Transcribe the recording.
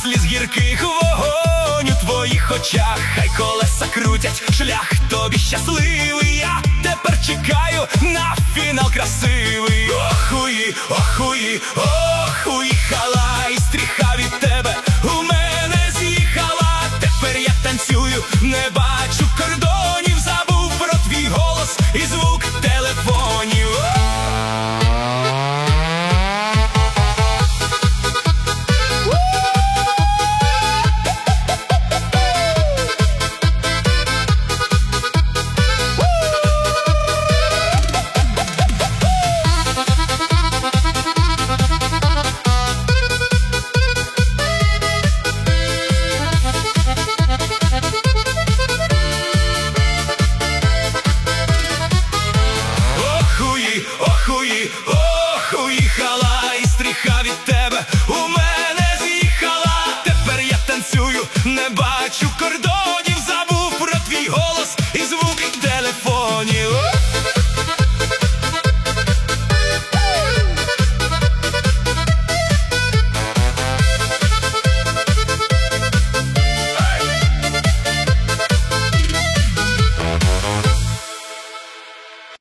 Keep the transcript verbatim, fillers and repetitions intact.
сліз гірких вогонь у твоїх очах. Хай колеса крутять, шлях тобі щасливий. Я тепер чекаю на фінал красивий. Охуї, охуї, охуїхала, і стріха від тебе у мене з'їхала. Тепер я танцюю, не бачу кордонів, забув про твій голос і звук телефонів. Охуї, охуїхала, і стріха від тебе